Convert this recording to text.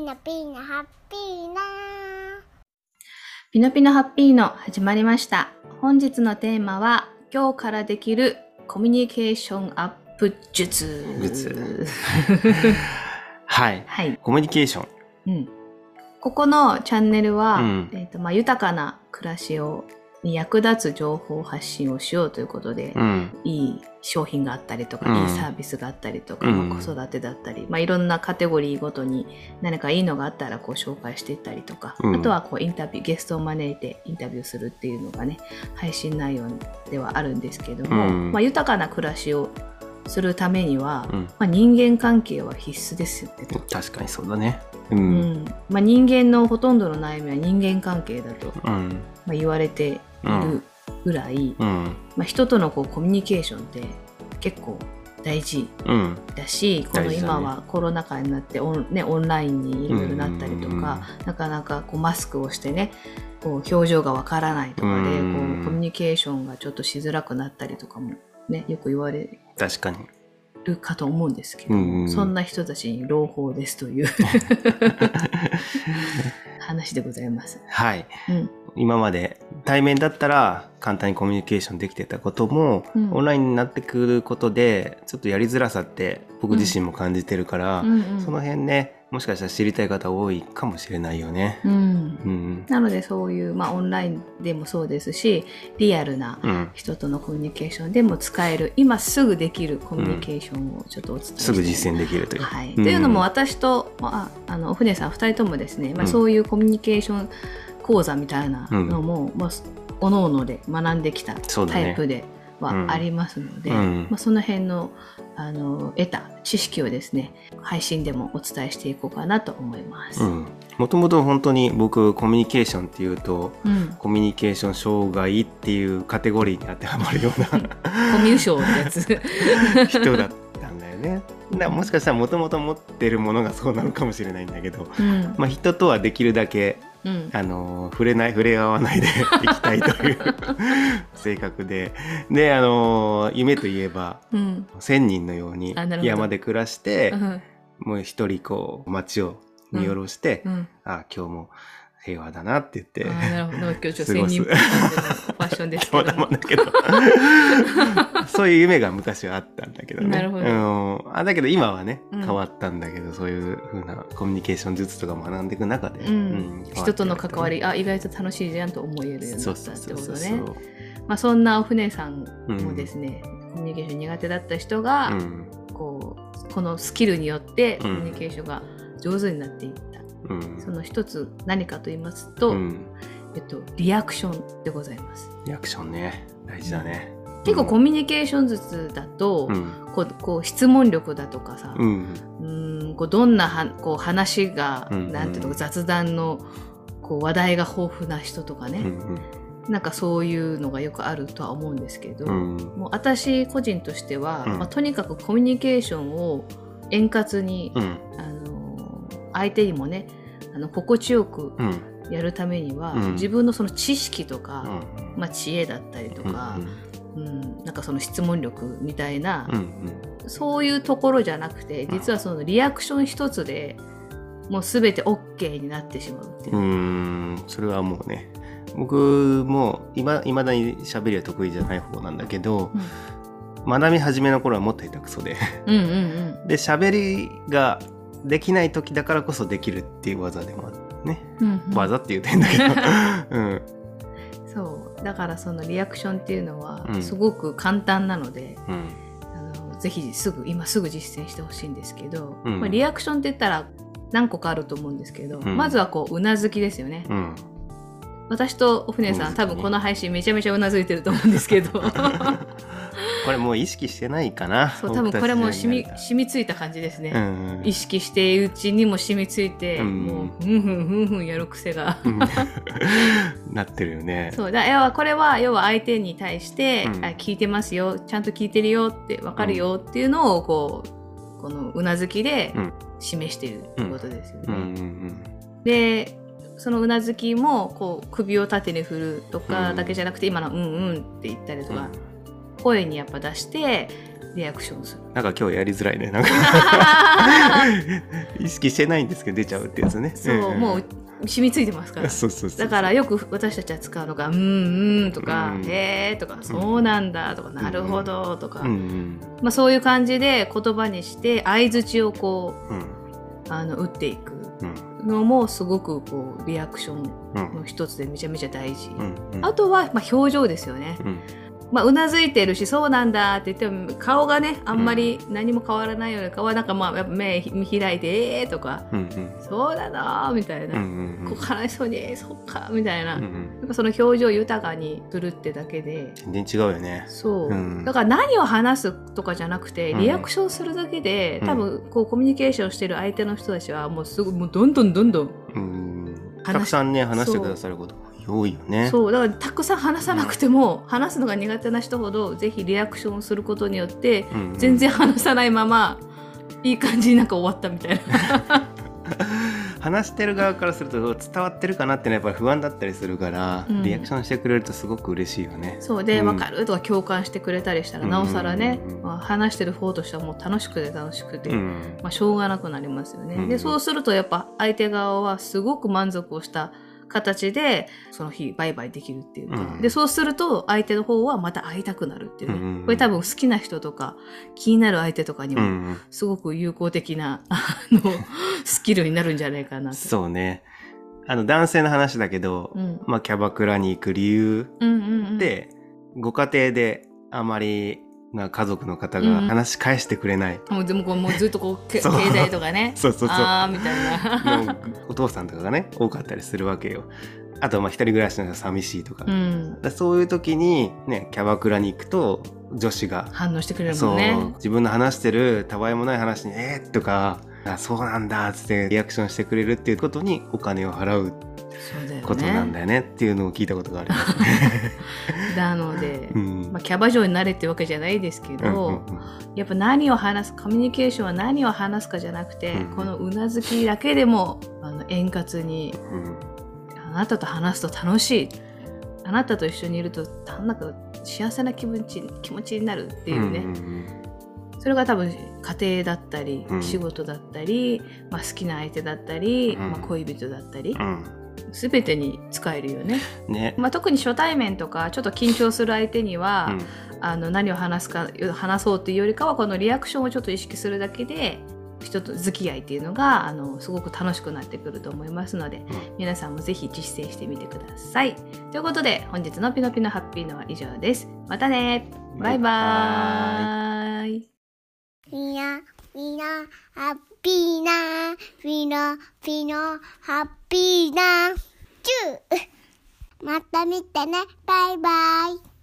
ノピーノハッピーノピノピノハッピーノ始まりました。本日のテーマは今日からできるコミュニケーションアップ術。 はい、 はい、 コミュニケーション、 ここのチャンネルは、豊かな暮らしに役立つ情報発信をしようということで、いい商品があったりとか、いいサービスがあったりとか、子育てだったり、いろんなカテゴリーごとに何かいいのがあったらこう紹介していったりとか、あとはこうゲストを招いてインタビューするっていうのがね、配信内容ではあるんですけども、豊かな暮らしをするためには、人間関係は必須ですよねと。 確かにそうだね。 人間のほとんどの悩みは人間関係だと、言われているぐらい、人とのこうコミュニケーションって結構大事だし、この今はコロナ禍になってオンラインにいろいろなったりとか、なかなかこうマスクをしてね、こう表情がわからないとかで、こうコミュニケーションがちょっとしづらくなったりとかもね、よく言われるかと思うんですけど、そんな人たちに朗報ですという話でございます。 はい、今まで対面だったら簡単にコミュニケーションできてたことも、オンラインになってくることでちょっとやりづらさって僕自身も感じてるから、その辺ね、もしかしたら知りたい方多いかもしれないよね。 なのでそういう、オンラインでもそうですし、リアルな人とのコミュニケーションでも使える、今すぐできるコミュニケーションをちょっとお伝えして、 すぐ実践できるという、 というのも私とお船さん2人ともですね、そういうコミュニケーション講座みたいなのも、おのおので学んできたタイプではありますので、その辺の得た知識をですね、配信でもお伝えしていこうかなと思います。 もともと本当に僕コミュニケーションっていうと、コミュニケーション障害っていうカテゴリーに当てはまるようなコミュ障ってやつ人だったんだよね。もしかしたらもともと持ってるものがそうなのかもしれないんだけど、人とはできるだけ触れ合わないでいきたいという性格で、夢といえば、1000人のように山で暮らして、もう一人こう街を見下ろして、今日も平和だなって言ってなるほど、今日1000人ファッションですけどもそういう夢が昔はあったんだけどね。 なるほど。 だけど今はね、変わったんだけど、そういう風なコミュニケーション術とかも学んでいく中で、 人との関わり、意外と楽しいじゃんと思えるようになったってことね。そんなお船さんもですね、コミュニケーション苦手だった人が、このスキルによってコミュニケーションが上手になっていった。その一つ何かと言いますと、リアクションでございます。 リアクションね、大事だね。 結構コミュニケーション術だと、こう質問力だとかさ、どんな話が、なんていうの、雑談の話題が豊富な人とかね、なんかそういうのがよくあるとは思うんですけど、もう私個人としては、とにかくコミュニケーションを円滑に、相手にもね、心地よくやるためには、自分のその知識とか、知恵だったりとか、なんかその質問力みたいな、そういうところじゃなくて、実はそのリアクション一つでもう全て OK になってしまうっていう。 それはもうね、僕もいまだに喋りは得意じゃない方なんだけど、学び始めの頃はもっと下手くそでで、喋りができない時だからこそできるっていう技でもあるね。技って言うと変だけどそうだからそのリアクションっていうのはすごく簡単なので、ぜひ今すぐ実践してほしいんですけど、リアクションって言ったら何個かあると思うんですけど、まずはうなずきですよね。私とお船さん、多分この配信めちゃめちゃうなずいてると思うんですけどこれもう意識してないかな。 そう、多分これも染みついた感じですね。意識しているうちにも染みついて、もうふんふんやる癖がなってるよね。 そうだ、これは要は相手に対して、聞いてますよ、ちゃんと聞いてるよって分かるよっていうのをこのうなずきで示しているってことですよね。でそのうなずきも首を縦に振るとかだけじゃなくて、今のうんうんって言ったりとか、声にやっぱ出してリアクションする。 なんか今日やりづらいね。なんか意識してないんですけど出ちゃうってやつね。 そう、もう染みついてますから。だからよく私たちは使うのがとか、へーとか、そうなんだとか、なるほどとか、まあそういう感じで言葉にして相槌をこう、打っていくのもすごくこうリアクションの一つでめちゃめちゃ大事。あとはまあ表情ですよね。まあ、うなずいてるし、そうなんだって言っても顔がねあんまり何も変わらないような顔はなんかまあやっぱ目開いてとか、そうだなみたいな、こう悲しそうにそっかみたいな、やっぱその表情豊かにするってだけで全然違うよね。 そう、だから何を話すとかじゃなくてリアクションするだけで、多分こうコミュニケーションしてる相手の人たちはもうすぐもうどんどんたくさんね話してくださること多いよね。 そうだからたくさん話さなくても、話すのが苦手な人ほどぜひリアクションすることによって、全然話さないままいい感じになんか終わったみたいな話してる側からすると伝わってるかなってのはやっぱり不安だったりするから、リアクションしてくれるとすごく嬉しいよね。 そうで、分かるとか共感してくれたりしたら、なおさらね、話してる方としてはもう楽しくて、まあ、しょうがなくなりますよね。でそうするとやっぱ相手側はすごく満足をした形でその日バイバイできるっていうか、でそうすると相手の方はまた会いたくなるっていうね、これ多分好きな人とか気になる相手とかにもすごく有効的なスキルになるんじゃないかなと。 そうね、男性の話だけど、まあ、キャバクラに行く理由で、ご家庭であまりな家族の方が話し返してくれない、 もうずっとこう携帯とかねあーみたいなお父さんとかがね多かったりするわけよ。あとまあ一人暮らしの人が寂しいとか、そういう時にねキャバクラに行くと女子が反応してくれるもんね。 そう自分の話してるたわいもない話にとかそうなんだっつってリアクションしてくれるっていうことにお金を払うことなんだよねっていうのを聞いたことがありますねなので、まあ、キャバ嬢になれってわけじゃないですけど、やっぱ何を話すコミュニケーションは何を話すかじゃなくて、このうなずきだけでも円滑に、あなたと話すと楽しい、あなたと一緒にいるとなんか幸せな気持ちになるっていうね、それが多分家庭だったり、仕事だったり、まあ、好きな相手だったり、まあ、恋人だったり、全てに使えるよね。まあ、特に初対面とかちょっと緊張する相手には、何を話そうっていうよりかはこのリアクションをちょっと意識するだけで人と付き合いっていうのがすごく楽しくなってくると思いますので、皆さんもぜひ実践してみてください。ということで本日のピノピノハッピーのは以上です。またね、バイバーイ。 みなハッピーなピノハッピーなチューまた見てね、バイバイ。